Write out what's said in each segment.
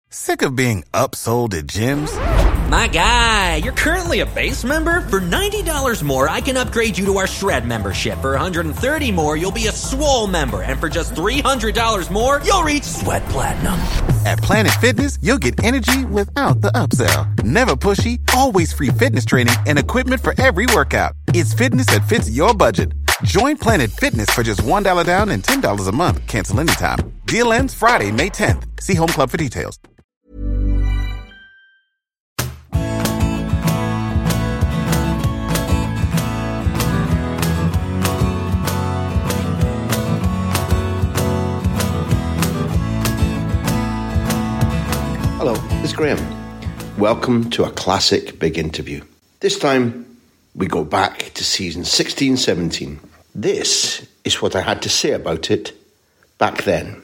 Sick of being upsold at gyms? My guy, you're currently a base member? For $90 more, I can upgrade you to our Shred membership. For $130 more, you'll be a Swole member. And for just $300 more, you'll reach Sweat Platinum. At Planet Fitness, you'll get energy without the upsell. Never pushy, always free fitness training and equipment for every workout. It's fitness that fits your budget. Join Planet Fitness for just $1 down and $10 a month. Cancel anytime. Deal ends Friday, May 10th. See Home Club for details. Hello, it's Graham. Welcome to a classic big interview. This time, we go back to season 16-17. This is what I had to say about it back then.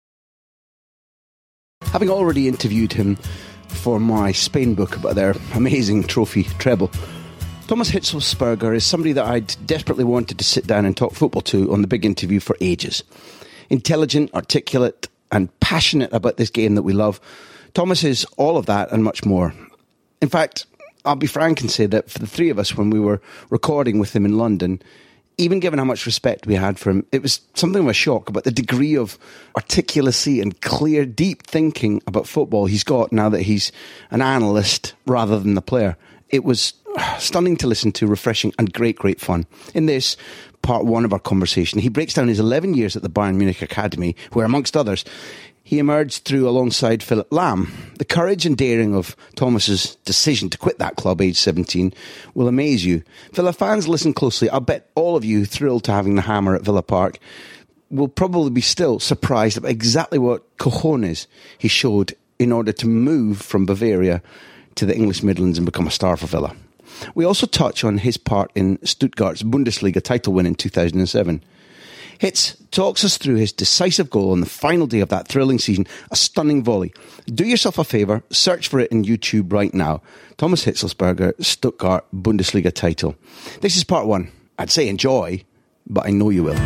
Having already interviewed him for my Spain book about their amazing trophy treble, Thomas Hitzlsperger is somebody that I'd desperately wanted to sit down and talk football to on the big interview for ages. Intelligent, articulate, and passionate about this game that we love, Thomas is all of that and much more. In fact, I'll be frank and say that for the three of us when we were recording with him in London, even given how much respect we had for him, it was something of a shock about the degree of articulacy and clear, deep thinking about football he's got now that he's an analyst rather than the player. It was stunning to listen to, refreshing and great fun. In this, part one of our conversation, he breaks down his 11 years at the Bayern Munich Academy, where, amongst others, he emerged through alongside Philip Lahm. The courage and daring of Thomas's decision to quit that club aged 17 will amaze you. Villa fans, listen closely. I'll bet all of you thrilled to having the hammer at Villa Park will probably be still surprised about exactly what cojones he showed in order to move from Bavaria to the English Midlands and become a star for Villa. We also touch on his part in Stuttgart's Bundesliga title win in 2007. Hitz talks us through his decisive goal on the final day of that thrilling season, a stunning volley. Do yourself a favour, search for it in YouTube right now. Thomas Hitzlsperger, Stuttgart Bundesliga title. This is part one. I'd say enjoy, but I know you will.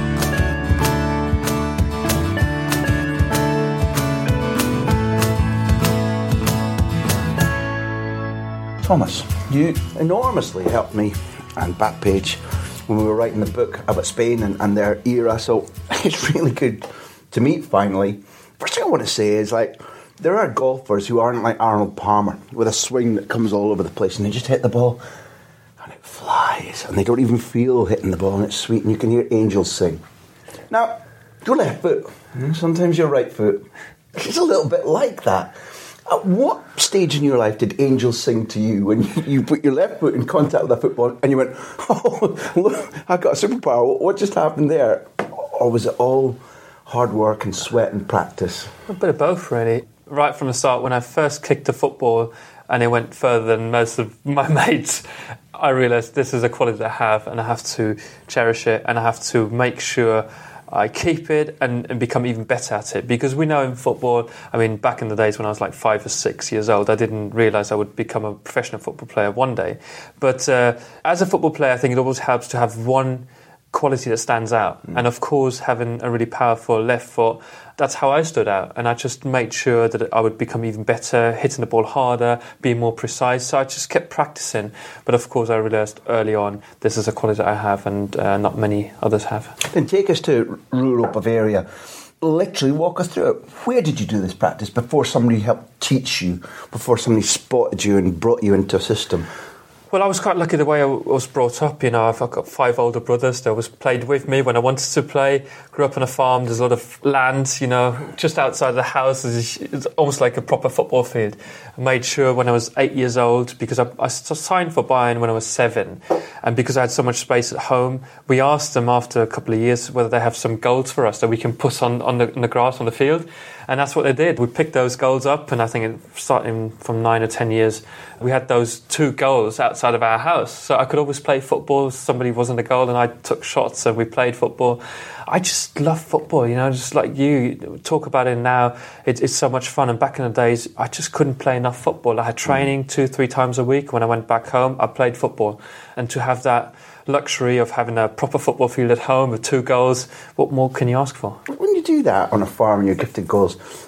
Thomas, you enormously helped me and Backpage when we were writing the book about Spain and their era, so it's really good to meet finally. First thing I want to say is, like, there are golfers who aren't like Arnold Palmer with a swing that comes all over the place and they just hit the ball and it flies and they don't even feel hitting the ball and it's sweet and you can hear angels sing. Now, your left foot, sometimes your right foot, it's a little bit like that. At what stage in your life did angels sing to you when you put your left foot in contact with a football and you went, oh, look, I got a superpower, what just happened there? Or was it all hard work and sweat and practice? A bit of both, really. Right from the start, when I first kicked the football and it went further than most of my mates, I realised this is a quality I have and I have to cherish it and I have to make sure I keep it and become even better at it. Because we know in football, I mean, back in the days when I was like 5 or 6 years old, I didn't realise I would become a professional football player one day. But as a football player, I think it always helps to have one quality that stands out. And of course, having a really powerful left foot, that's how I stood out. And I just made sure that I would become even better, hitting the ball harder, being more precise. So I just kept practicing. But of course, I realised early on, this is a quality that I have and not many others have. Then take us to rural Bavaria. Literally walk us through it. Where did you do this practice before somebody helped teach you, before somebody spotted you and brought you into a system? Well, I was quite lucky the way I was brought up. You know, I've got 5 older brothers that always played with me when I wanted to play. Grew up on a farm. There's a lot of land, you know, just outside the house. It's almost like a proper football field. I made sure when I was 8 years old, because I signed for Bayern when I was 7, and because I had so much space at home, we asked them after a couple of years whether they have some goals for us that we can put on the grass on the field. And that's what they did. We picked those goals up, and I think starting from 9 or 10 years, we had those 2 goals outside of our house. So I could always play football. Somebody wasn't a goal, and I took shots, and we played football. I just love football, you know, just like you talk about it now. It's so much fun. And back in the days, I just couldn't play enough football. I had training 2-3 times a week. When I went back home, I played football. And to have that luxury of having a proper football field at home with 2 goals, what more can you ask for? When you do that on a farm and you're gifted goals,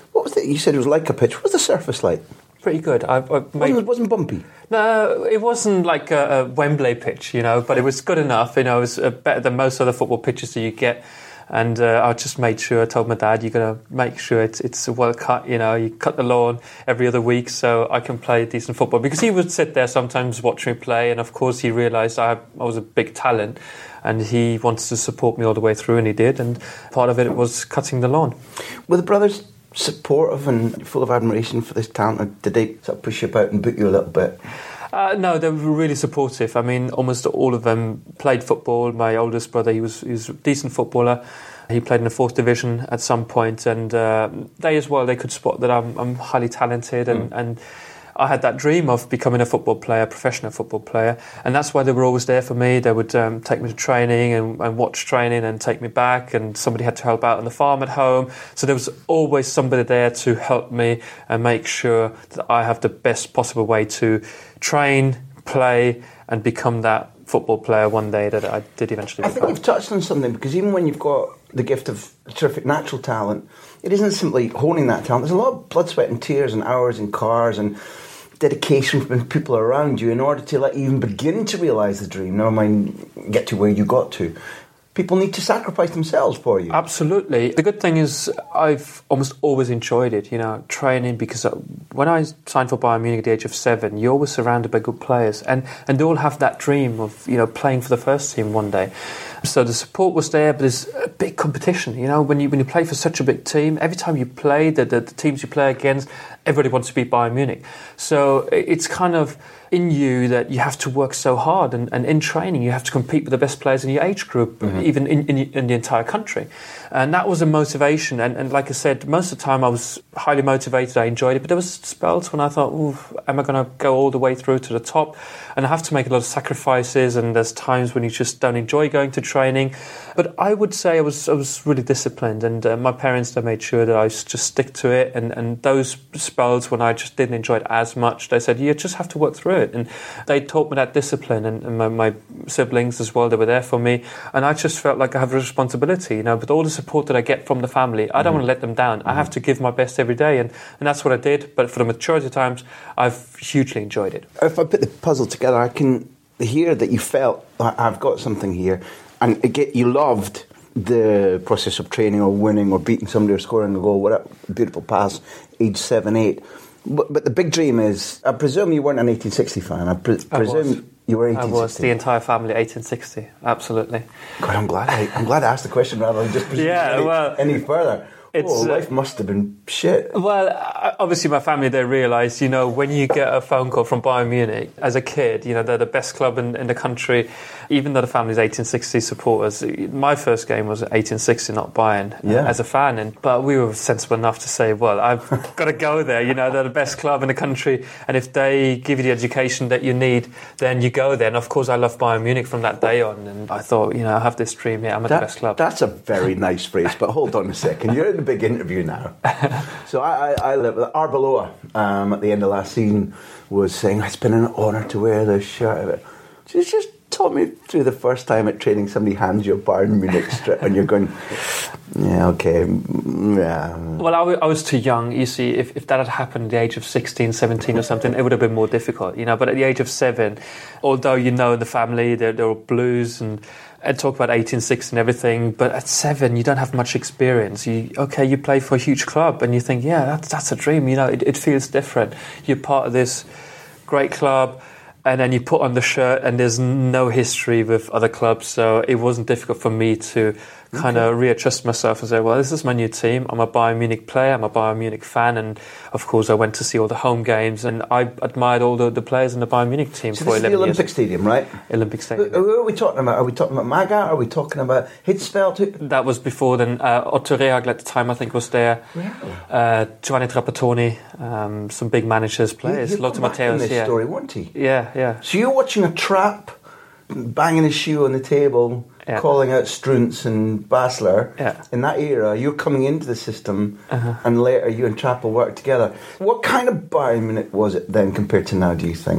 What was it? You said it was like a pitch. What was the surface like? Pretty good. It wasn't bumpy. No, it wasn't like a Wembley pitch, but it was good enough. It was better than most other football pitches that you get. And I just made sure, I told my dad, you're going to make sure it's well cut, you cut the lawn every other week so I can play decent football. Because he would sit there sometimes watching me play, and of course he realised I was a big talent, and he wanted to support me all the way through, and he did. And part of it was cutting the lawn. Were the brothers supportive and full of admiration for this talent, or did they sort of push you about and boot you a little bit? No, they were really supportive. I mean, almost all of them played football. My oldest brother, he was a decent footballer. He played in the 4th division at some point, and they as well, they could spot that I'm highly talented, and I had that dream of becoming a football player, professional football player, and that's why they were always there for me. They would take me to training and watch training and take me back, and somebody had to help out on the farm at home. So there was always somebody there to help me and make sure that I have the best possible way to train, play, and become that football player one day that I did eventually become. I think you've touched on something, because even when you've got the gift of terrific natural talent, it isn't simply honing that talent. There's a lot of blood, sweat and tears and hours in cars and dedication from people around you in order to let you even begin to realise the dream, never mind get to where you got to. People need to sacrifice themselves for you. Absolutely. The good thing is I've almost always enjoyed it, training, because when I signed for Bayern Munich at the age of 7, you're always surrounded by good players, and they all have that dream of, playing for the first team one day. So the support was there, but there's a big competition, when you play for such a big team, every time you play, the teams you play against, everybody wants to beat Bayern Munich. So it's kind of in you that you have to work so hard, and in training you have to compete with the best players in your age group, even in the entire country. And that was a motivation, and like I said, most of the time I was highly motivated, I enjoyed it, but there was spells when I thought, am I going to go all the way through to the top? And I have to make a lot of sacrifices, and there's times when you just don't enjoy going to training. But I would say I was really disciplined, and my parents, they made sure that I just stick to it, and those spells when I just didn't enjoy it as much, they said, you just have to work through it. And they taught me that discipline, and my siblings as well, they were there for me, and I just felt like I have a responsibility, with all the support that I get from the family. I don't want to let them down. I have to give my best every day, and that's what I did. But for the majority of times, I've hugely enjoyed it. If I put the puzzle together, I can hear that you felt, I've got something here, and again, you loved the process of training or winning or beating somebody or scoring a goal, whatever, beautiful pass, age 7, 8. But the big dream is, I presume you weren't an 1860 fan. I presume you were 1860. I was. The entire family, 1860. Absolutely. God, I'm glad I asked the question rather than just presume any further. Life must have been shit. Well, obviously my family, they realised, when you get a phone call from Bayern Munich as a kid, they're the best club in the country, even though the family's 1860 supporters. My first game was 1860, not Bayern, as a fan. But we were sensible enough to say, well, I've got to go there. They're the best club in the country, and if they give you the education that you need, then you go there. And of course, I love Bayern Munich from that day on. And I thought, I have this dream here. I'm at the best club. That's a very nice phrase, but hold on a second. You're in the big interview now. So I live with Arbeloa at the end of last season was saying, it's been an honour to wear this shirt. Just talk me through the first time at training somebody hands you a Bayern Munich strip and you're going, yeah, okay, yeah. Well, I was too young. You see, if that had happened at the age of 16, 17 or something, it would have been more difficult, But at the age of 7, although in the family, they're all Blues and talk about 1860 and everything, but at 7 you don't have much experience. You play for a huge club and you think, yeah, that's a dream. It feels different. You're part of this great club, and then you put on the shirt and there's no history with other clubs, so it wasn't difficult for me to kind of readjust myself and say, well, this is my new team. I'm a Bayern Munich player. I'm a Bayern Munich fan. And, of course, I went to see all the home games and I admired all the players in the Bayern Munich team so for 11 years. This is the Olympic Stadium, right? Olympic Stadium. Who are we talking about? Are we talking about Maga? Are we talking about Hitzfeld? That was before then. Otto Rehagel at the time, I think, was there. Giovanni Trapattoni, some big managers, players. Lothar Matthäus. In this story, weren't he? Yeah. So you're watching a trap banging his shoe on the table, calling out Strunz and Basler. In that era, you're coming into the system, and later you and Trapp will work together. What kind of Bayern Munich was it then compared to now, do you think?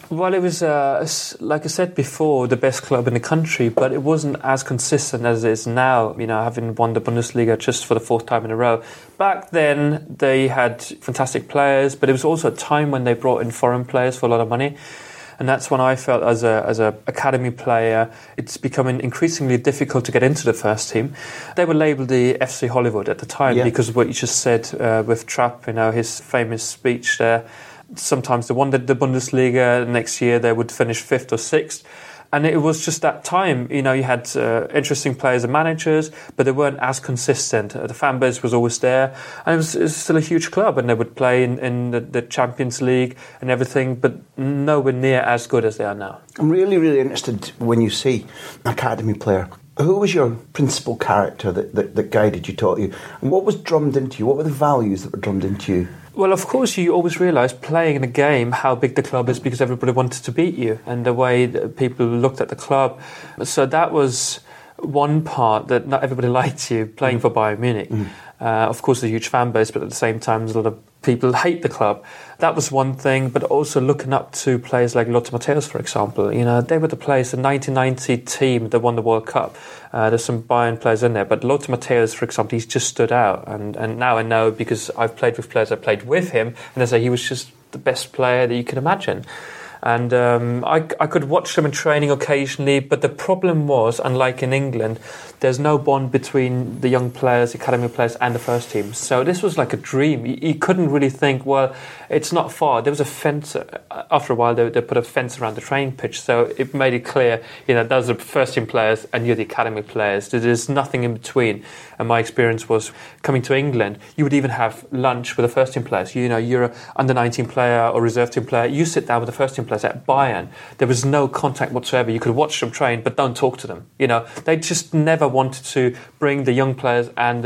Well, it was, like I said before, the best club in the country, but it wasn't as consistent as it is now, having won the Bundesliga just for the 4th time in a row. Back then, they had fantastic players, but it was also a time when they brought in foreign players for a lot of money. And that's when I felt as a academy player, it's becoming increasingly difficult to get into the first team. They were labelled the FC Hollywood at the time because of what you just said with Trapp, his famous speech there. Sometimes they won the Bundesliga, next year they would finish 5th or 6th. And it was just that time, you had interesting players and managers, but they weren't as consistent. The fan base was always there, and it was still a huge club, and they would play in the Champions League and everything, but nowhere near as good as they are now. I'm really, really interested when you say academy player. Who was your principal character that guided you, taught you? And what was drummed into you? What were the values that were drummed into you? Well, of course, you always realise playing in a game how big the club is because everybody wanted to beat you and the way that people looked at the club. So that was one part, that not everybody liked you playing for Bayern Munich. Of course, a huge fan base, but at the same time, there's a lot of people hate the club. That was one thing, but also looking up to players like Lothar Matthäus, for example. They were the players, the 1990 team that won the World Cup. There's some Bayern players in there, but Lothar Matthäus, for example, he's just stood out. And now I know, because I've played with players, I played with him, and I say he was just the best player that you can imagine. And I could watch them in training occasionally, but the problem was, unlike in England, there's no bond between the young players, the academy players, and the first team. So this was like a dream. You couldn't really think, well, it's not far. There was a fence. After a while, they put a fence around the training pitch, so it made it clear, those are the first team players and you're the academy players. There's nothing in between. And my experience was coming to England, you would even have lunch with the first team players. You're an under-19 player or reserve team player. You sit down with the first team players at Bayern. There was no contact whatsoever. You could watch them train, but don't talk to them. They just never wanted to bring the young players and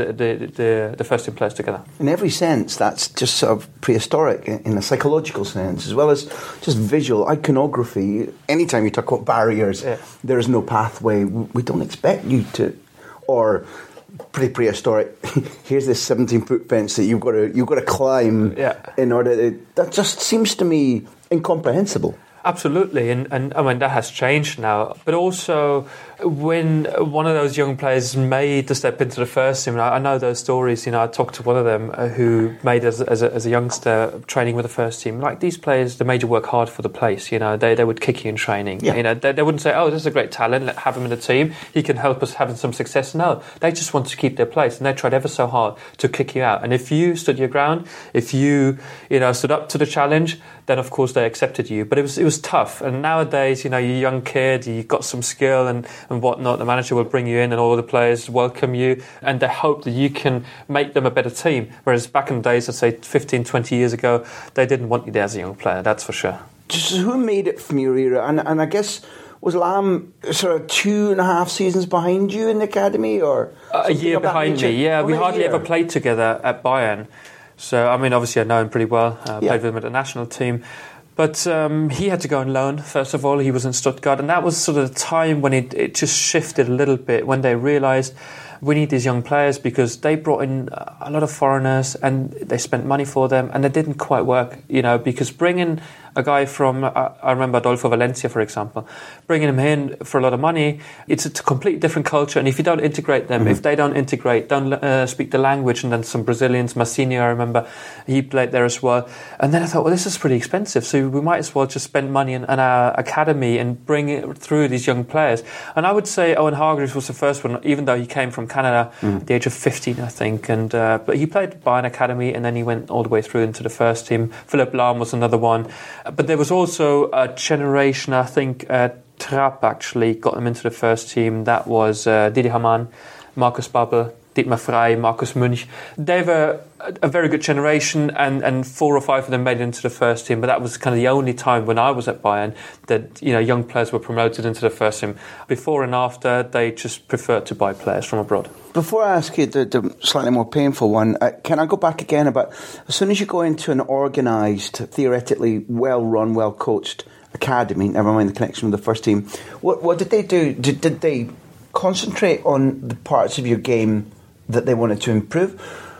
the first team players together. In every sense, that's just sort of prehistoric in a psychological sense, as well as just visual iconography. Anytime you talk about barriers, there is no pathway. We don't expect you to, or pretty prehistoric. Here's this 17-foot fence that you've got to climb in order to. That just seems to me incomprehensible. Absolutely, and I mean that has changed now. But also, when one of those young players made the step into the first team, I know those stories. I talked to one of them who made as a youngster training with the first team. Like these players, they made you work hard for the place. They would kick you in training. They wouldn't say, "Oh, this is a great talent. Let's have him in the team. He can help us having some success." No, they just wanted to keep their place, and they tried ever so hard to kick you out. And if you stood your ground, if you stood up to the challenge, then of course they accepted you. But it was tough. And nowadays, you're a young kid, you've got some skill and whatnot. The manager will bring you in and all the players welcome you and they hope that you can make them a better team. Whereas back in the days, I'd say 15, 20 years ago, they didn't want you there as a young player, that's for sure. Just who made it from your era? And I guess, was Lam sort of 2.5 seasons behind you in the academy? Or a year behind me, yeah. We hardly ever played together at Bayern. So, I mean, obviously I know him pretty well. Played with him at the national team. But he had to go on loan, first of all. He was in Stuttgart. And that was sort of the time when it just shifted a little bit, when they realised we need these young players because they brought in a lot of foreigners and they spent money for them and it didn't quite work, because bringing a guy from, I remember Adolfo Valencia, for example, bringing him in for a lot of money, it's a completely different culture. And if you don't integrate them, if they don't integrate, don't speak the language, and then some Brazilians, Massinho, I remember, he played there as well. And then I thought, well, this is pretty expensive, so we might as well just spend money on our academy and bring it through these young players. And I would say Owen Hargreaves was the first one, even though he came from Canada at the age of 15, I think. And but he played Bayern Academy, and then he went all the way through into the first team. Philipp Lahm was another one. But there was also a generation, I think Trapp actually got them into the first team. That was Didier Hamann, Markus Babbel, Dietmar Frey, Markus Münch. They were a very good generation, and 4 or 5 of them made it into the first team. But that was kind of the only time when I was at Bayern that young players were promoted into the first team. Before and after, they just preferred to buy players from abroad. Before I ask you the slightly more painful one, can I go back again about as soon as you go into an organised, theoretically well-run, well-coached academy, never mind the connection with the first team, what did they do? Did they concentrate on the parts of your game that they wanted to improve?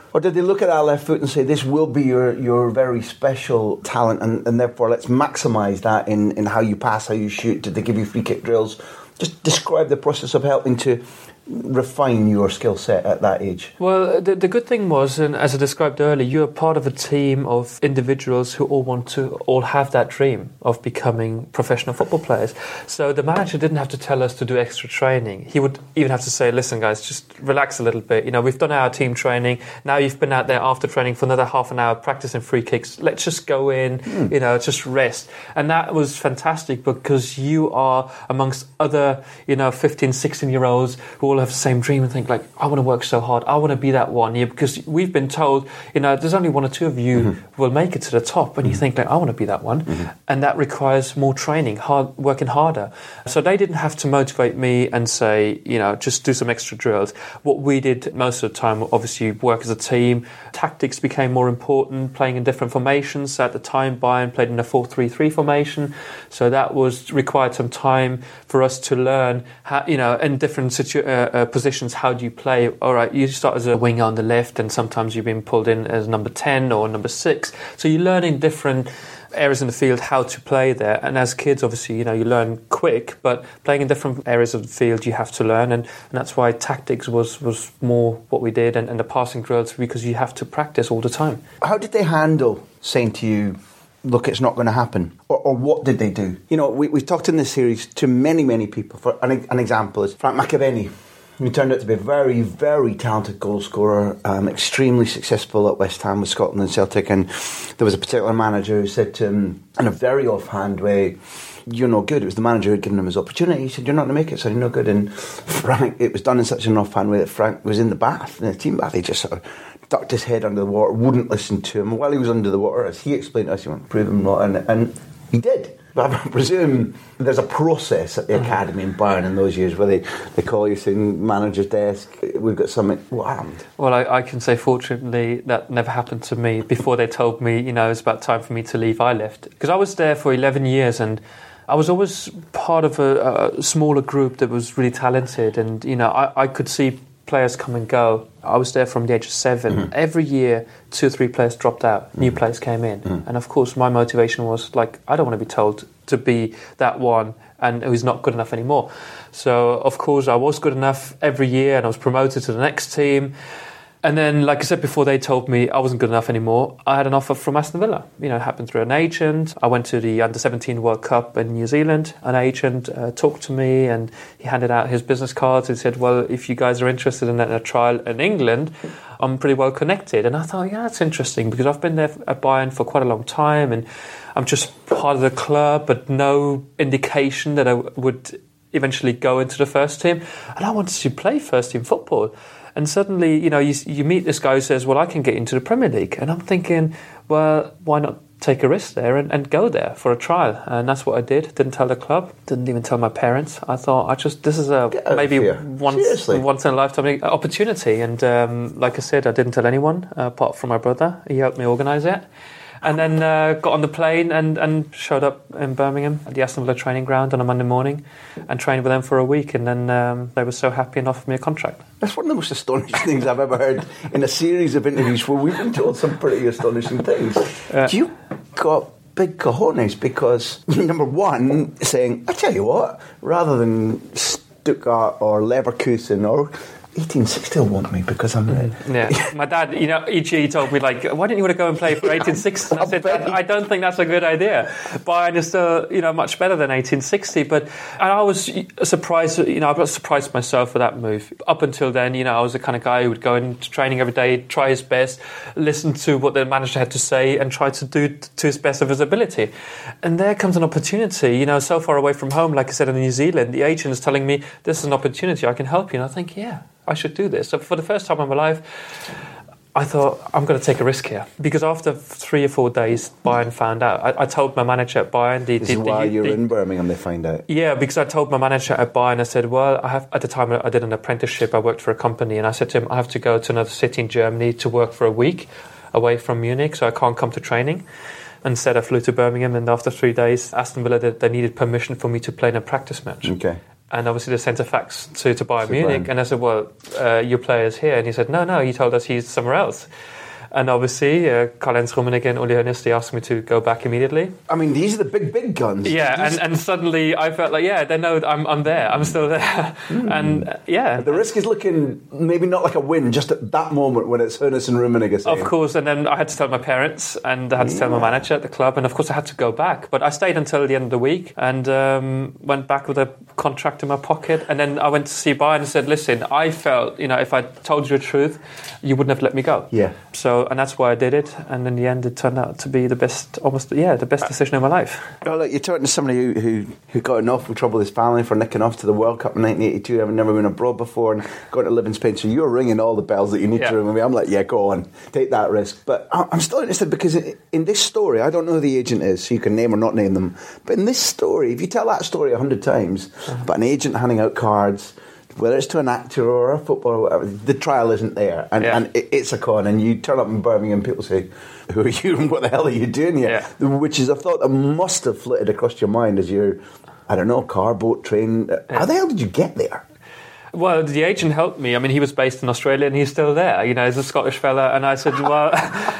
Or did they look at that left foot and say, this will be your very special talent, and therefore let's maximise that in how you pass, how you shoot? Did they give you free kick drills? Just describe the process of helping to refine your skill set at that age. Well, the good thing was, and as I described earlier, you're part of a team of individuals who all have that dream of becoming professional football players. So the manager didn't have to tell us to do extra training. He would even have to say, listen guys, just relax a little bit. You know, we've done our team training. Now you've been out there after training for another half an hour practicing free kicks. Let's just go in, just rest. And that was fantastic because you are amongst other, 15, 16-year-olds who all have the same dream and think like, I want to work so hard, I want to be that one. Yeah, because we've been told, there's only one or two of you who will make it to the top, and you think like, I want to be that one. And that requires more training, working harder. So they didn't have to motivate me and say, just do some extra drills. What we did most of the time, obviously work as a team. Tactics became more important, playing in different formations. So at the time, Bayern played in a 4-3-3 formation. So that required some time for us to learn how, in different positions, how do you play? All right, you start as a winger on the left, and sometimes you've been pulled in as number 10 or number 6. So you learn in different areas in the field how to play there. And as kids, obviously, you learn quick, but playing in different areas of the field, you have to learn. And that's why tactics was more what we did, and the passing drills, because you have to practice all the time. How did they handle saying to you, look, it's not going to happen? Or what did they do? We've talked in this series to many, many people. For an example is Frank McAvenny, who turned out to be a very, very talented goal scorer, extremely successful at West Ham with Scotland and Celtic. And there was a particular manager who said to him, in a very offhand way, you're no good. It was the manager who had given him his opportunity. He said, you're not going to make it, so you're no good. And Frank, it was done in such an offhand way that Frank was in the bath, in the team bath. He just sort of ducked his head under the water, wouldn't listen to him. While he was under the water, as he explained to us, he went, prove him not. And he did. But I presume there's a process at the academy in Bayern in those years where they call you saying, manager's desk, we've got something. What happened? Well, I can say, fortunately, that never happened to me. Before they told me, it was about time for me to leave, I left. Because I was there for 11 years, and I was always part of a smaller group that was really talented. And, I could see players come and go. I was there from the age of 7. Every year, 2 or 3 players dropped out. New players came in. And of course, my motivation was like, I don't want to be told to be that one and who's not good enough anymore. So, of course, I was good enough every year, and I was promoted to the next team. And then, like I said before, they told me I wasn't good enough anymore. I had an offer from Aston Villa. It happened through an agent. I went to the Under-17 World Cup in New Zealand. An agent talked to me, and he handed out his business cards and said, well, if you guys are interested in a trial in England, I'm pretty well connected. And I thought, yeah, that's interesting, because I've been there at Bayern for quite a long time, and I'm just part of the club, but no indication that I would eventually go into the first team. And I wanted to play first team football. And suddenly, you meet this guy who says, well, I can get into the Premier League. And I'm thinking, well, why not take a risk there and go there for a trial? And that's what I did. Didn't tell the club, didn't even tell my parents. I thought, this is maybe once in a lifetime opportunity. And like I said, I didn't tell anyone apart from my brother. He helped me organise it. And then got on the plane and showed up in Birmingham at the Aston Villa training ground on a Monday morning and trained with them for a week. And then they were so happy and offered me a contract. That's one of the most astonishing things I've ever heard in a series of interviews where we've been told some pretty astonishing things. You got big cojones because, number one, saying, I tell you what, rather than Stuttgart or Leverkusen or 1860 will want me because I'm red. Yeah, my dad, each year he told me, like, why didn't you want to go and play for 1860? And I said, I don't think that's a good idea. Bayern is still, much better than 1860. And I was surprised, I was surprised myself for that move. Up until then, I was the kind of guy who would go into training every day, try his best, listen to what the manager had to say, and try to do to his best of his ability. And there comes an opportunity, so far away from home, like I said, in New Zealand, the agent is telling me, this is an opportunity, I can help you. And I think, yeah, I should do this. So for the first time in my life, I thought, I'm going to take a risk here. Because after 3 or 4 days, Bayern found out. I told my manager at Bayern... This is why you're in Birmingham, they find out. Yeah, because I told my manager at Bayern, I said, well, at the time I did an apprenticeship, I worked for a company, and I said to him, I have to go to another city in Germany to work for a week away from Munich, so I can't come to training. Instead, I flew to Birmingham, and after 3 days, Aston Villa, they needed permission for me to play in a practice match. Okay. and obviously they sent a fax to Bayern Munich, and I said, well, your player's here. And he said, no, he told us he's somewhere else. And obviously, Karl-Heinz Rummenigge and Uli Hoeneß, they asked me to go back immediately. I mean, these are the big guns. Yeah, and suddenly I felt like, they know I'm there. I'm still there. And, The risk is looking maybe not like a win, just at that moment when it's Hoeneß and Rummenigge saying. Of course, and then I had to tell my parents, and I had to tell my manager at the club, and of course I had to go back. But I stayed until the end of the week, and went back with a contract in my pocket. And then I went to see Bayern and said, listen, I felt, if I told you the truth, you wouldn't have let me go. Yeah. And that's why I did it, and in the end it turned out to be the best decision of my life. Well, look, you're talking to somebody who got in awful trouble with his family for nicking off to the World Cup in 1982, having never been abroad before and going to live in Spain, so you're ringing all the bells that you need to ring with me. I'm like, go on, take that risk. But I'm still interested because in this story, I don't know who the agent is, so you can name or not name them, but in this story, if you tell that story 100 times about an agent handing out cards, whether it's to an actor or a footballer or whatever, the trial isn't there. And it's a con. And you turn up in Birmingham, people say, who are you and what the hell are you doing here? Yeah. Which is a thought that must have flitted across your mind as you're, I don't know, car, boat, train. How the hell did you get there? Well, the agent helped me. I mean, he was based in Australia and he's still there. He's a Scottish fella. And I said, well...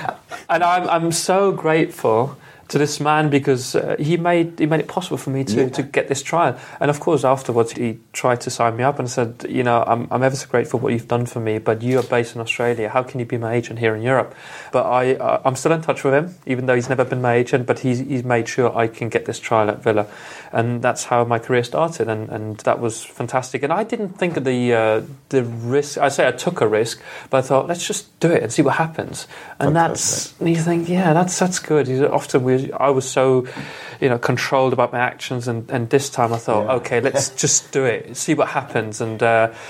and I'm so grateful to this man because he made it possible for me to get this trial. And of course, afterwards, he tried to sign me up and said, I'm ever so grateful for what you've done for me, but you are based in Australia. How can you be my agent here in Europe? But I'm still in touch with him, even though he's never been my agent, but he's made sure I can get this trial at Villa. And that's how my career started, and that was fantastic. And I didn't think of the risk. I say I took a risk, but I thought, let's just do it and see what happens. And you think, that's good. Often I was so, controlled about my actions, and this time I thought, okay, let's just do it, see what happens, and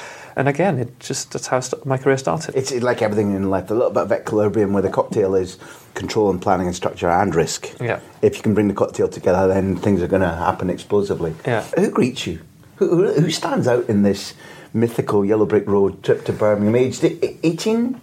again, that's how my career started. It's like everything in life, a little bit of equilibrium where the cocktail is control and planning and structure and risk. Yeah. If you can bring the cocktail together, then things are going to happen explosively. Yeah. Who greets you? Who stands out in this mythical yellow brick road trip to Birmingham? Aged 18?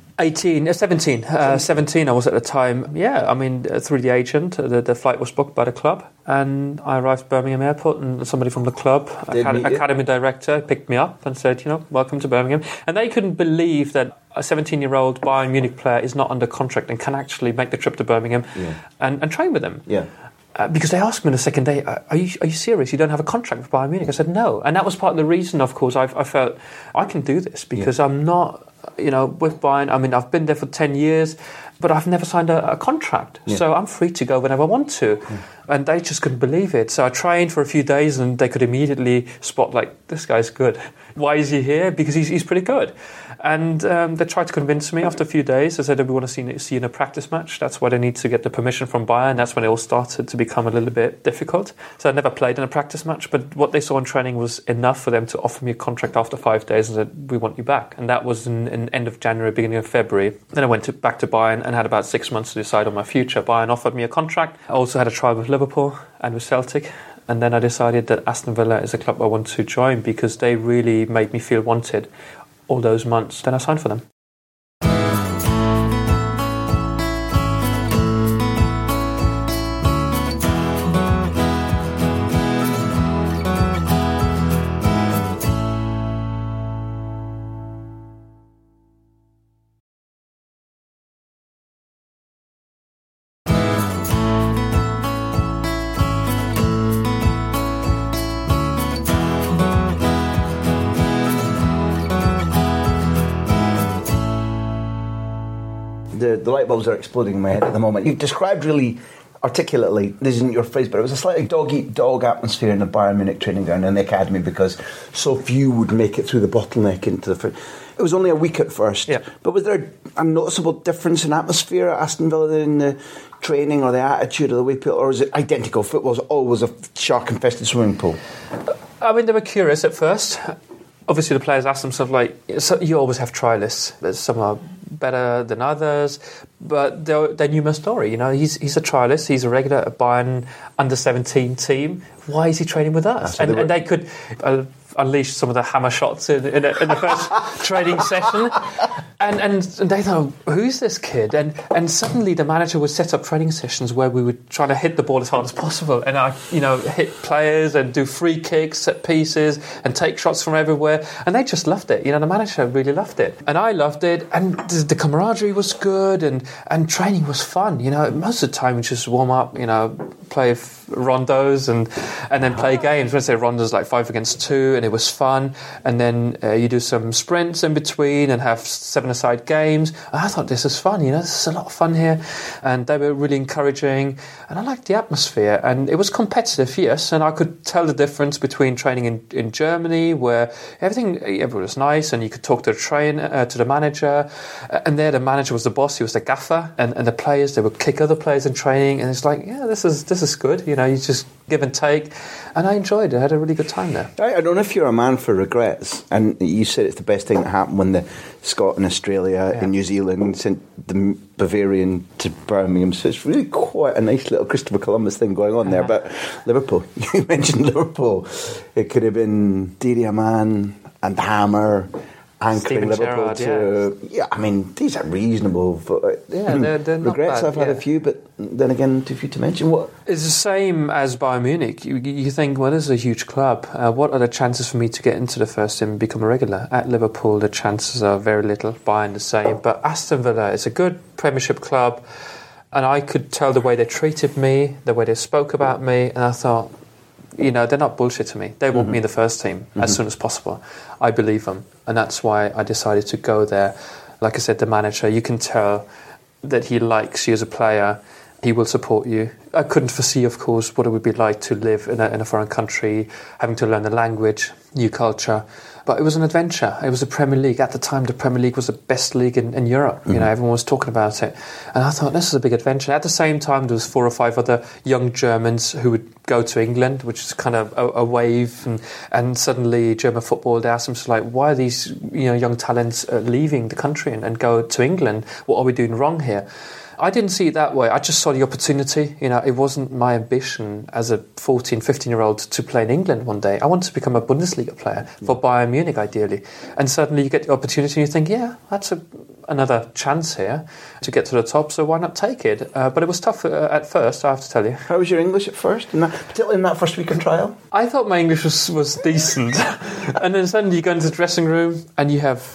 17 I was at the time. Through the agent, the flight was booked by the club, and I arrived at Birmingham Airport, and somebody from the club, academy director, picked me up and said, welcome to Birmingham. And they couldn't believe that a 17-year-old Bayern Munich player is not under contract and can actually make the trip to Birmingham and train with them. Yeah. Because they asked me the second day, are you serious? You don't have a contract with Bayern Munich? I said, no. And that was part of the reason, of course, I felt I can do this because I'm not... with Bayern, I've been there for 10 years, but I've never signed a contract. Yeah. So I'm free to go whenever I want to. Yeah. And they just couldn't believe it. So I trained for a few days and they could immediately spot, this guy's good. Why is he here? Because he's pretty good. And they tried to convince me after a few days. They said, we want to see you in a practice match. That's why they need to get the permission from Bayern. That's when it all started to become a little bit difficult. So I never played in a practice match, but what they saw in training was enough for them to offer me a contract after 5 days and said, we want you back. And that was in end of January, beginning of February. Then I went back to Bayern and had about 6 months to decide on my future. Bayern offered me a contract. I also had a trial with Liverpool and with Celtic. And then I decided that Aston Villa is a club I want to join because they really made me feel wanted all those months. Then I signed for them. The light bulbs are exploding in my head at the moment. You've described really articulately, this isn't your phrase, but it was a slightly dog-eat-dog atmosphere in the Bayern Munich training ground and the academy because so few would make it through the bottleneck into the... It was only a week at first, but was there a noticeable difference in atmosphere at Aston Villa in the training or the attitude of the way people... Or is it identical? Football's always a shark-infested swimming pool? They were curious at first. Obviously, the players asked themselves, so you always have trialists. Some are better than others, but they knew my story. He's a trialist. He's a regular at Bayern under-17 team. Why is he training with us? And they could... unleashed some of the hammer shots in the first training session. And they thought, who's this kid? And suddenly the manager would set up training sessions where we would try to hit the ball as hard as possible. And I, hit players and do free kicks, set pieces, and take shots from everywhere. And they just loved it. The manager really loved it. And I loved it. And the camaraderie was good. And training was fun. Most of the time we just warm up, play rondos and then play games. When I say rondos, like 5 against 2, and it was fun. And then you do some sprints in between and have 7-a-side games. And I thought, this is fun, this is a lot of fun here. And they were really encouraging. And I liked the atmosphere. And it was competitive, yes. And I could tell the difference between training in Germany, where everyone was nice and you could talk to the manager. And there the manager was the boss, he was the gaffer. And the players, they would kick other players in training. And it's like, yeah, this is good. You just give and take. And I enjoyed it. I had a really good time there. I don't know if you're a man for regrets. And you said it's the best thing that happened when the Scot in Australia and New Zealand sent the Bavarian to Birmingham. So it's really quite a nice little Christopher Columbus thing going on there. But Liverpool, you mentioned Liverpool. It could have been Didi Hamann and Hammer anchoring Liverpool Gerrard, these are reasonable. They're not regrets. bad, I've had a few, but then again, too few to mention. What? It's the same as Bayern Munich. You think, well, this is a huge club. What are the chances for me to get into the first team and become a regular? At Liverpool, the chances are very little. Bayern the same. But Aston Villa is a good Premiership club, and I could tell the way they treated me, the way they spoke about me, and I thought, they're not bullshitting me. They want me in the first team as soon as possible. I believe them. And that's why I decided to go there. Like I said, the manager, you can tell that he likes you as a player. He will support you. I couldn't foresee, of course, what it would be like to live in a foreign country, having to learn the language, new culture. But it was an adventure. It was the Premier League. At the time, the Premier League was the best league in Europe. Everyone was talking about it. And I thought, this is a big adventure. At the same time, there was 4 or 5 other young Germans who would go to England, which is kind of a wave. And suddenly, German football, they asked themselves, why are these young talents leaving the country and go to England? What are we doing wrong here? I didn't see it that way. I just saw the opportunity. It wasn't my ambition as a 14, 15-year-old to play in England one day. I wanted to become a Bundesliga player for Bayern Munich, ideally. And suddenly you get the opportunity and you think, yeah, that's another chance here to get to the top, so why not take it? But it was tough at first, I have to tell you. How was your English at first, particularly in that first week of trial? I thought my English was decent. And then suddenly you go into the dressing room and you have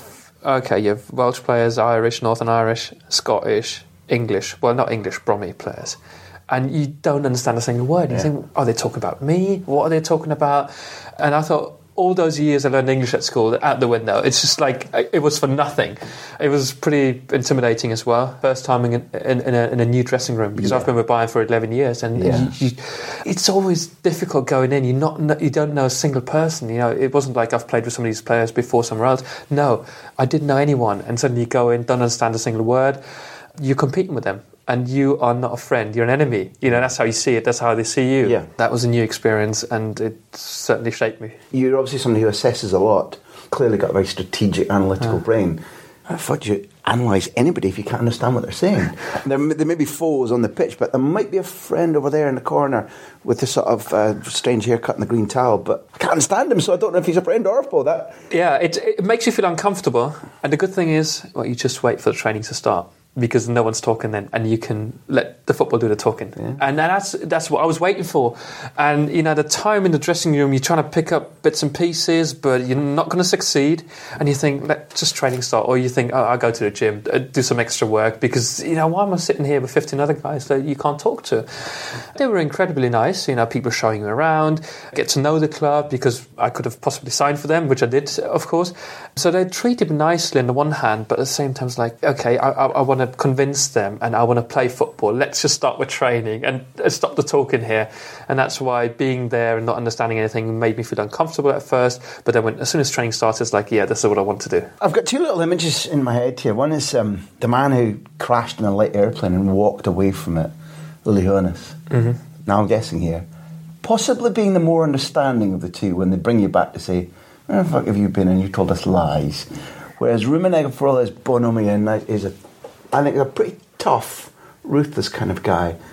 Welsh players, Irish, Northern Irish, Scottish, English, well, not English, Brommy players. And you don't understand a single word. You think, are they talking about me? What are they talking about? And I thought, all those years I learned English at school, out the window. It's just like, it was for nothing. It was pretty intimidating as well. First time in a new dressing room, because I've been with Bayern for 11 years, and it's always difficult going in. You don't know a single person. It wasn't like I've played with some of these players before somewhere else. No, I didn't know anyone. And suddenly you go in, don't understand a single word. You're competing with them. And you are not a friend, you're an enemy. That's how you see it, that's how they see you. Yeah. That was a new experience, and it certainly shaped me. You're obviously somebody who assesses a lot, clearly got a very strategic, analytical brain. I thought you analyse anybody if you can't understand what they're saying. There may be foes on the pitch, but there might be a friend over there in the corner with the sort of strange haircut and the green towel, but I can't understand him, so I don't know if he's a friend or a foe. Yeah, it makes you feel uncomfortable, and the good thing is, you just wait for the training to start. Because no one's talking then, and you can let the football do the talking. Yeah. And that's what I was waiting for. And, the time in the dressing room, you're trying to pick up bits and pieces, but you're not going to succeed. And you think, let just training start. Or you think, I'll go to the gym, do some extra work, because, why am I sitting here with 15 other guys that you can't talk to? They were incredibly nice, people showing you around, get to know the club, because I could have possibly signed for them, which I did, of course. So they treated me nicely on the one hand, but at the same time, it's like, okay, I want to convince them and I want to play football. Let's just start with training and stop the talking here. And that's why being there and not understanding anything made me feel uncomfortable at first. But then as soon as training started, it's like, this is what I want to do. I've got 2 little images in my head here. One is the man who crashed in a light airplane and walked away from it, Uli Hoeneß. Mm-hmm. Now I'm guessing here. Possibly being the more understanding of the two when they bring you back to say, where the fuck have you been and you told us lies? Whereas Rummenigge, for all his bonhomie, is I think a pretty tough, ruthless kind of guy.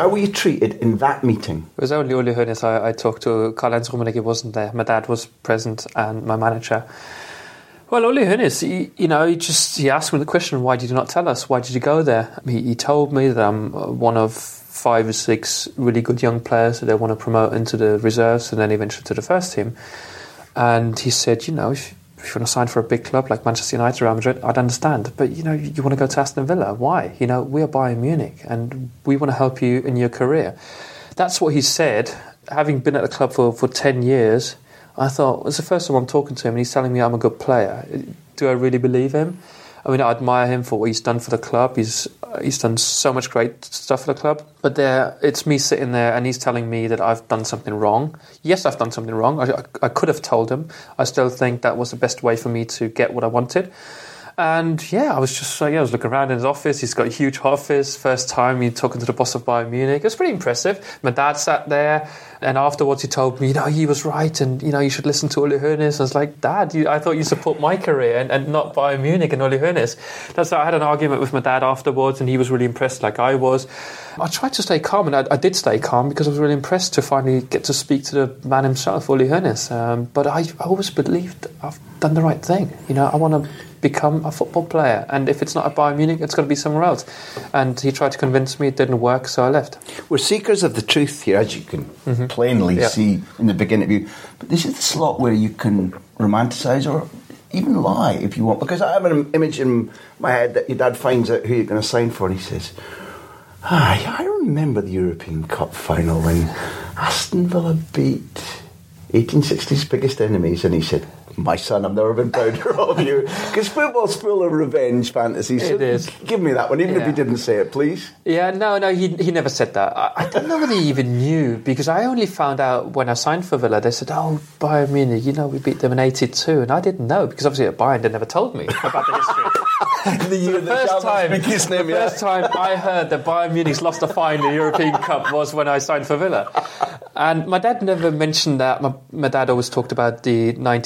How were you treated in that meeting? It was only Uli Hoeneß. I talked to. Karl-Heinz Rummenigge wasn't there. My dad was present and my manager. Well, Uli Hoeneß, he asked me the question, why did you not tell us? Why did you go there? He told me that I'm one of 5 or 6 really good young players that they want to promote into the reserves and then eventually to the first team. And he said, if you want to sign for a big club like Manchester United or Real Madrid, I'd understand. But, you want to go to Aston Villa. Why? We are Bayern Munich and we want to help you in your career. That's what he said. Having been at the club for 10 years, I thought, it's the first time I'm talking to him and he's telling me I'm a good player. Do I really believe him? I mean, I admire him for what he's done for the club. He's done so much great stuff for the club. But it's me sitting there and he's telling me that I've done something wrong. Yes, I've done something wrong. I could have told him. I still think that was the best way for me to get what I wanted. And I was just I was looking around in his office. He's got a huge office. First time he's talking to the boss of Bayern Munich. It was pretty impressive. My dad sat there, and afterwards he told me, he was right, and you should listen to Uli Hoeneß. I was like, Dad, I thought you support my career and not Bayern Munich and Uli Hoeneß. That's why I had an argument with my dad afterwards, and he was really impressed, like I was. I tried to stay calm, and I did stay calm because I was really impressed to finally get to speak to the man himself, Uli Hoeneß. But I always believed I've done the right thing. I want to become a football player, and if it's not at Bayern Munich, it's got to be somewhere else. And he tried to convince me, it didn't work, so I left. We're seekers of the truth here, as you can plainly see in the big interview. But this is the slot where you can romanticise or even lie if you want, because I have an image in my head that your dad finds out who you're going to sign for, and he says, I remember the European Cup final when Aston Villa beat 1860's biggest enemies, and he said, my son, I've never been prouder of you. Because football's full of revenge fantasies. So it is. Give me that one, even if he didn't say it, please. Yeah, no, he never said that. I don't know whether he even knew, because I only found out when I signed for Villa. They said, Bayern Munich, we beat them in 82. And I didn't know, because obviously at Bayern they never told me about the history. the first time I heard that Bayern Munich's lost a final in the European Cup was when I signed for Villa. And my dad never mentioned that. My dad always talked about the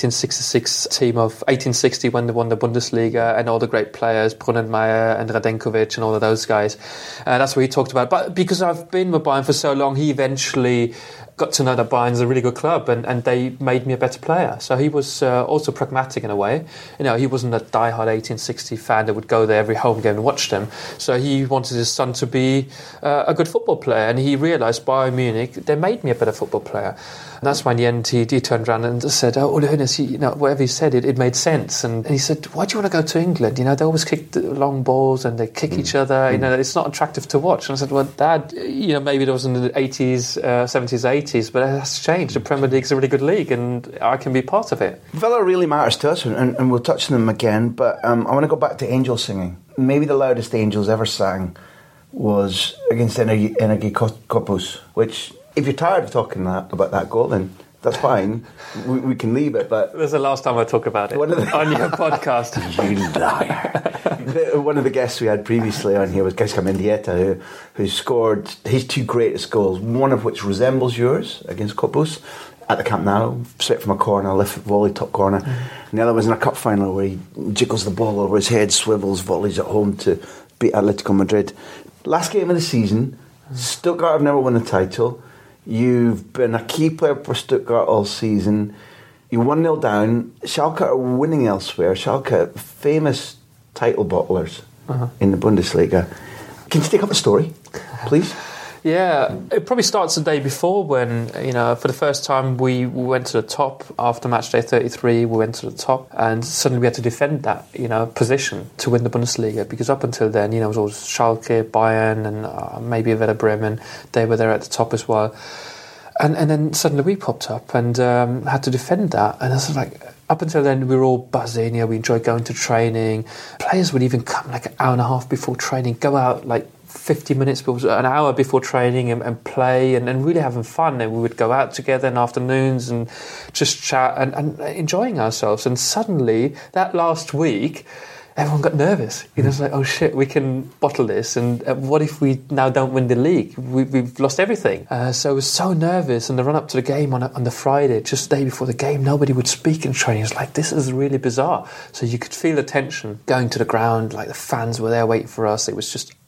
1966 team of 1860 when they won the Bundesliga and all the great players, Brunnenmeier and Radenkovic and all of those guys. That's what he talked about. But because I've been with Bayern for so long, he eventually got to know that Bayern's a really good club and they made me a better player. So he was also pragmatic in a way. He wasn't a diehard 1860 fan that would go there every home game and watch them. So he wanted his son to be a good football player, and he realised Bayern Munich, they made me a better football player. And that's why in the end he turned around and said, Uli Hoeneß, whatever he said, it made sense. And he said, why do you want to go to England? They always kick the long balls and they kick each other. It's not attractive to watch. And I said, well, Dad, maybe it was in the 80s, 70s, 80s, but it has changed. The Premier League's a really good league and I can be part of it. Villa really matters to us, and we'll touch on them again, but I want to go back to Angel singing. Maybe the loudest Angels ever sang was against Energy Cottbus, which, if you're tired of talking about that goal, then that's fine. We can leave it. But this is the last time I talk about it on your podcast. You liar. One of the guests we had previously on here was Gaisca Mendieta, who scored his 2 greatest goals, one of which resembles yours against Cottbus at the Camp Nou, straight from a corner, left volley, top corner. And the other was in a cup final where he jiggles the ball over his head, swivels, volleys at home to beat Atletico Madrid. Last game of the season, Stuttgart have never won the title. You've been a key player for Stuttgart all season. You're 1-0 down. Schalke are winning elsewhere. Schalke, famous title bottlers in the Bundesliga. Can you take up the story, please? Yeah, it probably starts the day before when, for the first time we went to the top. After match day 33, we went to the top, and suddenly we had to defend that, position to win the Bundesliga, because up until then, it was always Schalke, Bayern, and maybe Werder Bremen. They were there at the top as well. And then suddenly we popped up and had to defend that. And I was like, up until then, we were all buzzing. We enjoyed going to training. Players would even come like an hour and a half before training, go out like 50 minutes, an hour before training and play and really having fun. And we would go out together in afternoons and just chat and enjoying ourselves. And suddenly, that last week, everyone got nervous. It's like, oh shit, we can bottle this. And what if we now don't win the league? We've lost everything. So I was so nervous. And the run up to the game on the Friday, just the day before the game, nobody would speak in training. It was like, this is really bizarre. So you could feel the tension going to the ground. Like the fans were there waiting for us. It was just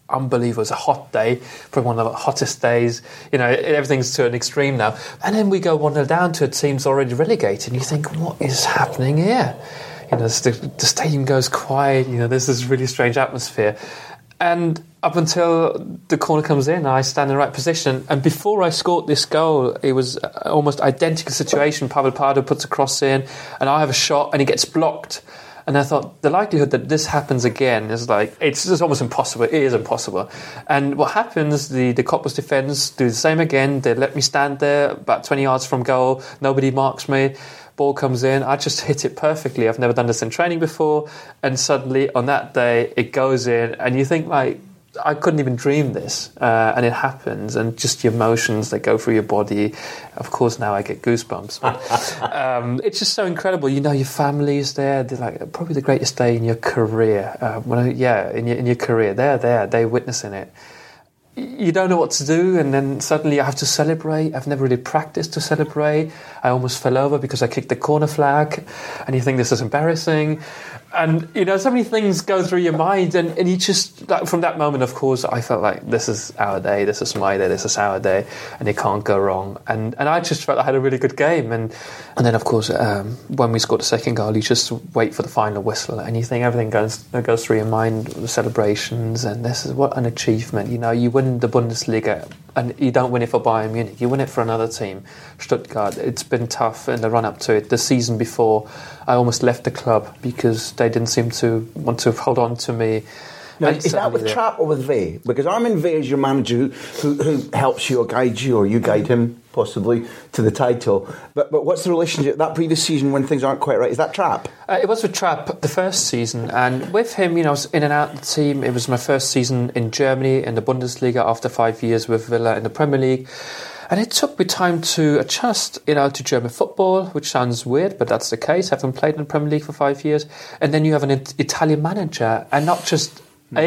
unbelievable. It was a hot day, probably one of the hottest days. You know, everything's to an extreme now. And then we go 1-0 down to a team's already relegated, and you think, what is happening here? You know, the stadium goes quiet. You know, there's this really strange atmosphere. And up until the corner comes in, I stand in the right position. And before I scored this goal, it was almost identical situation. Pavel Pardo puts a cross in, and I have a shot, and he gets blocked. And I thought, the likelihood that this happens again is like, it's just almost impossible. It is impossible. And what happens, the Cottbus defenders do the same again. They let me stand there about 20 yards from goal. Nobody marks me. Ball comes in, I just hit it perfectly. I've never done this in training before, and suddenly on that day it goes in, and you think, like, I couldn't even dream this, and it happens, and just the emotions that go through your body. Of course, now I get goosebumps. But, it's just so incredible. You know, your family's there. They're like probably the greatest day in your career. In your career, they're there. They're witnessing it. You don't know what to do, and then suddenly I have to celebrate. I've never really practiced to celebrate. I almost fell over because I kicked the corner flag, and you think this is embarrassing. And, you know, so many things go through your mind, and you just, like, from that moment, of course, I felt like this is our day, this is my day, this is our day, and it can't go wrong. And I just felt I had a really good game. And then, of course, when we scored the second goal, you just wait for the final whistle, and you think everything goes through your mind, the celebrations, and this is what an achievement. You know, you win the Bundesliga, and you don't win it for Bayern Munich, you win it for another team, Stuttgart. It's been tough in the run-up to it. The season before, I almost left the club because they didn't seem to want to hold on to me. Now, is that with Trapp or with Vey? Because Armin Vey is your manager who helps you or guides you, or you guide him, possibly, to the title. But what's the relationship? That previous season when things aren't quite right, is that Trapp? It was with Trapp the first season, and with him, you know, I was in and out of the team. It was my first season in Germany in the Bundesliga after 5 years with Villa in the Premier League. And it took me time to adjust, you know, to German football, which sounds weird, but that's the case. I haven't played in the Premier League for 5 years. And then you have an Italian manager, and not just an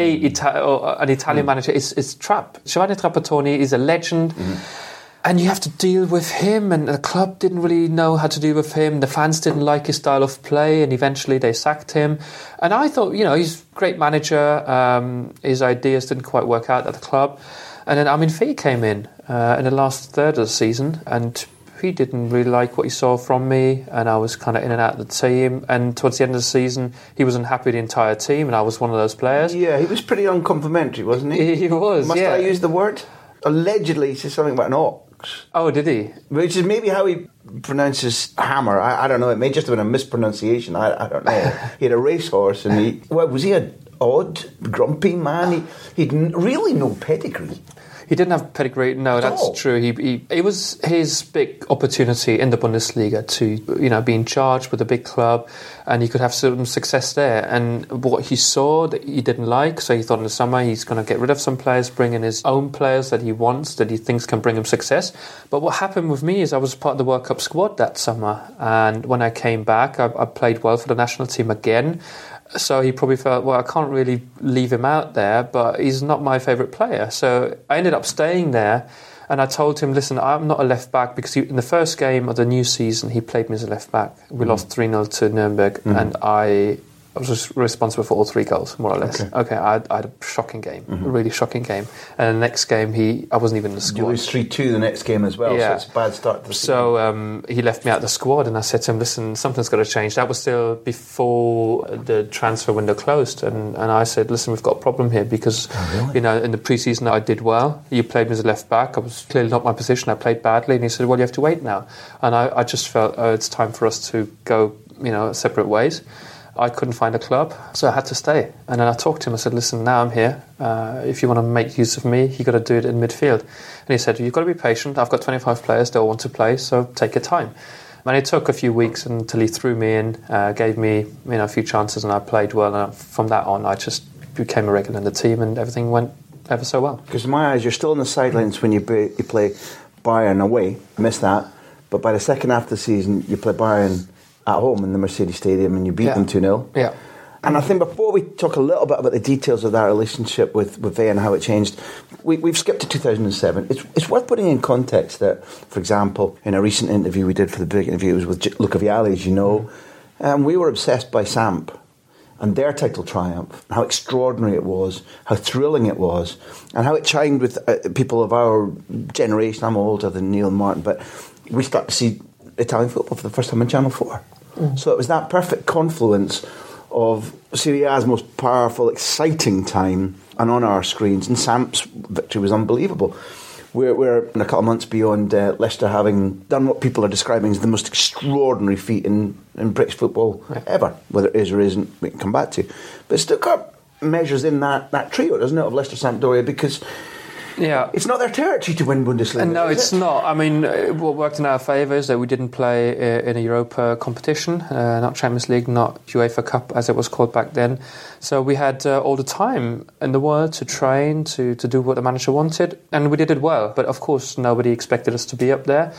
Italian manager, it's Trapp. Giovanni Trapattoni is a legend. And you have to deal with him, and the club didn't really know how to deal with him. The fans didn't like his style of play, and eventually they sacked him. And I thought, you know, he's a great manager. His ideas didn't quite work out at the club. And then Armin Vey came in the last third of the season, and he didn't really like what he saw from me, and I was kind of in and out of the team. And towards the end of the season, he wasn't happy with the entire team, and I was one of those players. Yeah, he was pretty uncomplimentary, wasn't he? He was, Must I use the word? Allegedly, he said something about an ox. Oh, did he? Which is maybe how he pronounces hammer. I don't know. It may just have been a mispronunciation. I don't know. He had a racehorse, and was he an odd, grumpy man? He had really no pedigree. He didn't have pedigree. No, that's true. It was his big opportunity in the Bundesliga to, you know, be in charge with a big club, and he could have some success there. And what he saw that he didn't like, so he thought in the summer he's going to get rid of some players, bring in his own players that he wants, that he thinks can bring him success. But what happened with me is I was part of the World Cup squad that summer, and when I came back, I played well for the national team again. So he probably felt, well, I can't really leave him out there, but he's not my favourite player. So I ended up staying there, and I told him, listen, I'm not a left-back, because in the first game of the new season, he played me as a left-back. We lost 3-0 to Nuremberg, and I was responsible for all 3 goals, more or less. Okay, I had a shocking game, a really shocking game. And the next game, I wasn't even in the squad. You lose 3-2 the next game as well, so it's a bad start to the season. So he left me out of the squad, and I said to him, listen, something's got to change. That was still before the transfer window closed. And I said, listen, we've got a problem here, because you know, in the pre-season I did well. You played me as a left-back. I was clearly not my position. I played badly. And he said, well, you have to wait now. And I just felt, it's time for us to go, you know, separate ways. I couldn't find a club, so I had to stay. And then I talked to him. I said, listen, now I'm here. If you want to make use of me, you've got to do it in midfield. And he said, you've got to be patient. I've got 25 players. They all want to play, so take your time. And it took a few weeks until he threw me in, gave me, you know, a few chances, and I played well. And from that on, I just became a regular in the team, and everything went ever so well. Because in my eyes, you're still on the sidelines when you play Bayern away. Missed that. But by the second half of the season, you play Bayern at home in the Mercedes Stadium, and you beat them 2-0. Yeah. And I think before we talk a little bit about the details of that relationship with Vey and how it changed, we've skipped to 2007. It's worth putting in context that, for example, in a recent interview we did for the big interview, it was with Luca Vialli, as you know, we were obsessed by Samp. and their title triumph, how extraordinary it was, how thrilling it was, and how it chimed with people of our generation. I'm older than Neil and Martin, but we start to see Italian football for the first time on Channel 4. So it was that perfect confluence of Serie A's most powerful, exciting time and on our screens, and Samp's victory was unbelievable. We're a couple of months beyond Leicester having done what people are describing as the most extraordinary feat in British football ever. Whether it is or isn't, we can come back to. But Stuttgart measures in that trio, doesn't it, of Leicester, Sampdoria, because it's not their territory to win Bundesliga. No, it's not. I mean, what worked in our favour is that we didn't play in a Europa competition, not Champions League, not UEFA Cup as it was called back then. So we had all the time in the world to train, to do what the manager wanted, and we did it well. But of course, nobody expected us to be up there.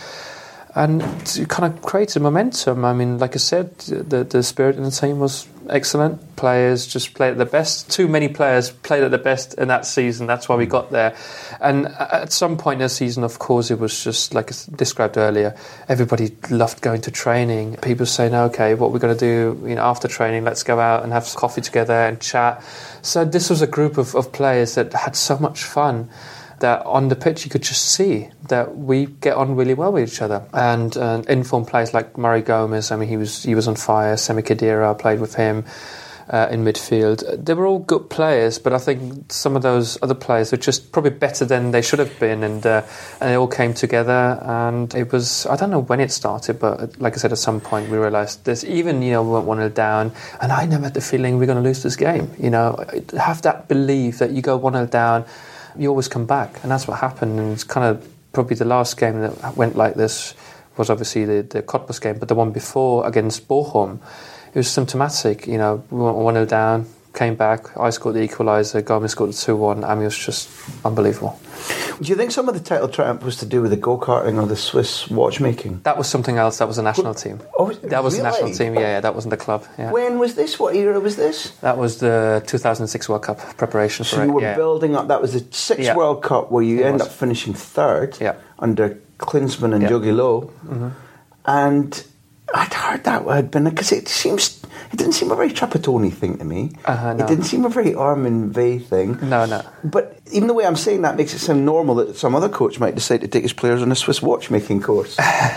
And it kind of created momentum. I mean, like I said, the spirit in the team was excellent. Players just played at their best. Too many players played at their best in that season. That's why we got there. And at some point in the season, of course, it was just, like I described earlier, everybody loved going to training. People saying, okay, what we're going to do after training, let's go out and have coffee together and chat. So this was a group of players that had so much fun, that on the pitch you could just see that we get on really well with each other. And informed players like Murray Gomez, I mean, he was on fire. Semi Khedira, I played with him in midfield. They were all good players, but I think some of those other players were just probably better than they should have been, and they all came together. And it was, I don't know when it started, but like I said, at some point we realised this. Even we went 1-0 down, and I never had the feeling we're going to lose this game. Have that belief that you go 1-0 down, you always come back, and that's what happened. And it's kind of probably the last game that went like this was obviously the Cottbus game, but the one before against Bochum, it was symptomatic. We went 1-0 down, came back, I scored the equaliser, Gomez scored the 2-1. I mean, it was just unbelievable. Do you think some of the title triumph was to do with the go-karting or the Swiss watchmaking? That was something else. That was a national team. Oh, that was really? the national team, yeah, that wasn't the club. Yeah. When was this? What era was this? That was the 2006 World Cup preparation for it. So you were building up, that was the sixth World Cup where you end up finishing third under Klinsmann and Jogi Löw. Mm-hmm. And I'd heard that had been, because it didn't seem a very Trapattoni thing to me. No. It didn't seem a very Armin Vey thing. No. But even the way I'm saying that makes it sound normal that some other coach might decide to take his players on a Swiss watchmaking course.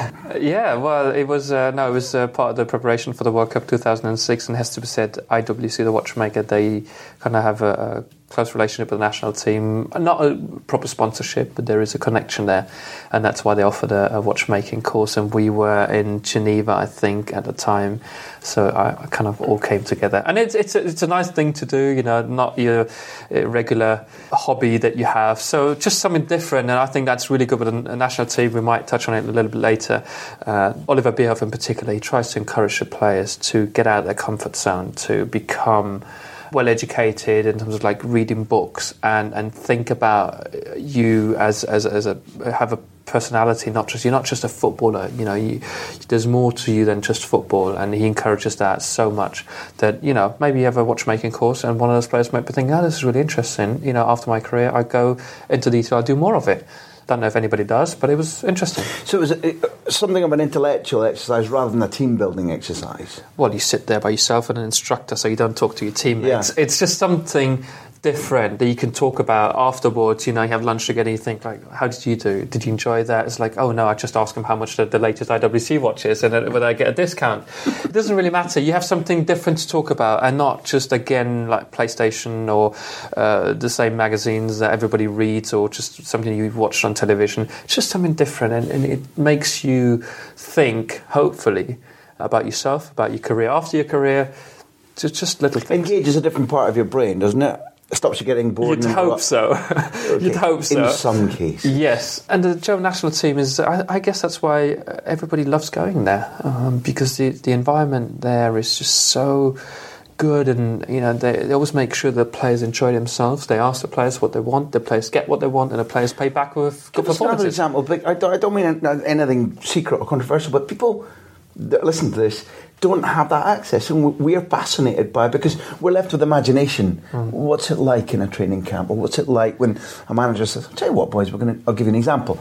Well, it was part of the preparation for the World Cup 2006, and it has to be said, IWC, the watchmaker, they kind of have a close relationship with the national team. Not a proper sponsorship, but there is a connection there, and that's why they offered a watchmaking course. And we were in Geneva, I think, at the time, so I kind of all came together. And it's a nice thing to do, not your regular hobby that you have. So just something different, and I think that's really good with a national team. We might touch on it a little bit later. Oliver Bierhoff in particular, he tries to encourage the players to get out of their comfort zone, to become well educated in terms of like reading books and think about you as have a personality. You're not just a footballer. There's more to you than just football, and he encourages that so much that maybe you have a watchmaking course, and one of those players might be thinking, this is really interesting. After my career, I go into detail, I do more of it. Don't know if anybody does, but it was interesting. So it was something of an intellectual exercise rather than a team-building exercise? Well, you sit there by yourself and an instructor, so you don't talk to your teammates. Yeah. It's just something different that you can talk about afterwards. You have lunch together, you think, like, how did you do? Did you enjoy that? It's like, oh no, I just asked him how much the latest IWC watch is and whether I get a discount. It doesn't really matter. You have something different to talk about, and not just, again, like PlayStation or the same magazines that everybody reads, or just something you've watched on television. It's just something different, and it makes you think, hopefully, about yourself, about your career. After your career, just little things. Engages a different part of your brain, doesn't it? It stops you getting bored. You'd hope so. Okay. You'd hope so. In some cases. Yes. And the German national team is, I guess that's why everybody loves going there, because the environment there is just so good, and they always make sure the players enjoy themselves. They ask the players what they want, the players get what they want, and the players pay back with good performances. Another example, but I don't mean anything secret or controversial, but people that listen to this don't have that access, and we are fascinated by it because we're left with imagination. What's it like in a training camp, or what's it like when a manager says, I'll tell you what, boys, I'll give you an example.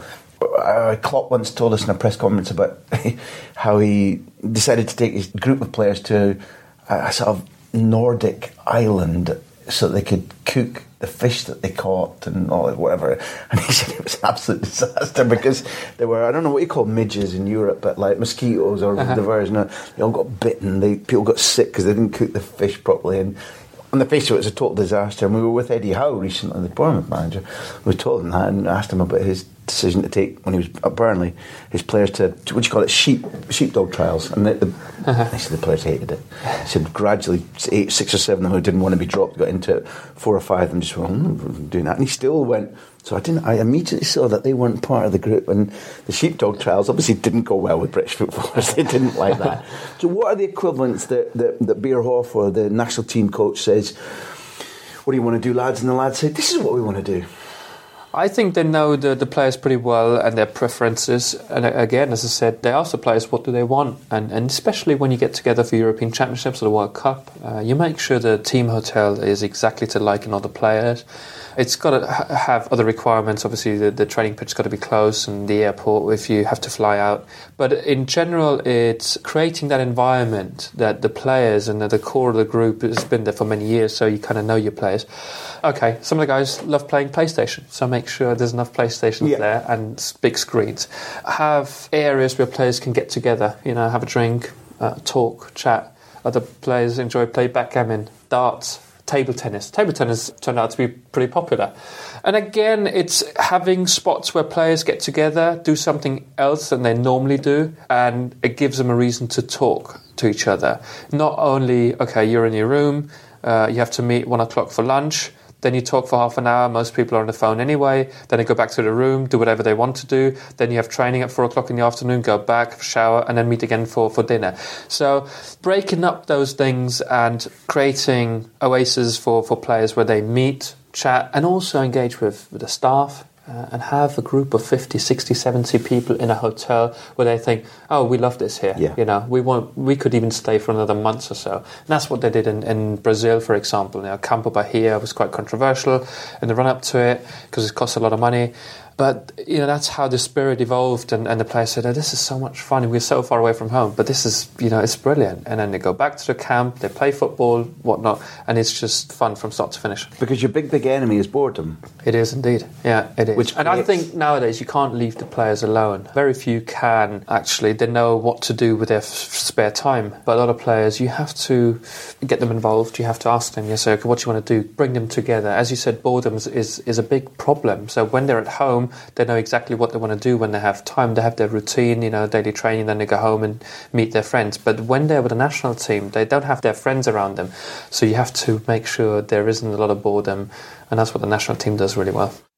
Klopp once told us in a press conference about how he decided to take his group of players to a sort of Nordic island so they could cook the fish that they caught and all that, whatever. And he said it was an absolute disaster because there were, I don't know what you call midges in Europe, but like mosquitoes or the version of, they all got bitten. People got sick because they didn't cook the fish properly. And on the face of it, was a total disaster. And we were with Eddie Howe recently, the Bournemouth manager. We told him that and asked him about his decision to take, when he was at Burnley, his players to what do you call it, sheepdog trials. And he said the players hated it. He said gradually 6 or 7 of them who didn't want to be dropped got into it. 4 or 5 of them just went, doing that. And he still went. So I immediately saw that they weren't part of the group, and the sheepdog trials obviously didn't go well with British footballers. They didn't like that. So what are the equivalents that Bierhoff or the national team coach says, what do you want to do, lads? And the lads say, this is what we want to do. I think they know the players pretty well and their preferences. And again, as I said, they ask the players what do they want. And especially when you get together for European Championships or the World Cup, you make sure the team hotel is exactly to liking all the players. It's got to have other requirements. Obviously, the training pitch's got to be close, and the airport if you have to fly out. But in general, it's creating that environment that the players and the core of the group has been there for many years, so you kind of know your players. Okay, some of the guys love playing PlayStation, so make sure there's enough PlayStations there and big screens. Have areas where players can get together, have a drink, talk, chat. Other players enjoy play backgammon, darts, table tennis. Table tennis turned out to be pretty popular. And again, it's having spots where players get together, do something else than they normally do, and it gives them a reason to talk to each other. Not only, okay, you're in your room, you have to meet 1 o'clock for lunch, then you talk for half an hour, most people are on the phone anyway, then they go back to the room, do whatever they want to do, then you have training at 4 o'clock in the afternoon, go back, shower, and then meet again for dinner. So breaking up those things and creating oases for players where they meet, chat, and also engage with the staff, and have a group of 50, 60, 70 people in a hotel where they think, oh, we love this here. Yeah. We could even stay for another month or so. And that's what they did in Brazil, for example. Campo Bahia was quite controversial in the run-up to it because it cost a lot of money. But, that's how the spirit evolved, and the players said, oh, this is so much fun, we're so far away from home, but this is, it's brilliant. And then they go back to the camp, they play football, whatnot, and it's just fun from start to finish. Because your big enemy is boredom. It is indeed, yeah, it is. I think nowadays you can't leave the players alone. Very few can, actually. They know what to do with their spare time. But a lot of players, you have to get them involved, you have to ask them, say, okay, what do you want to do? Bring them together. As you said, boredom is a big problem. So when they're at home, they know exactly what they want to do when they have time. They have their routine, daily training, then they go home and meet their friends. But when they're with a national team, they don't have their friends around them. So you have to make sure there isn't a lot of boredom, and that's what the national team does really well.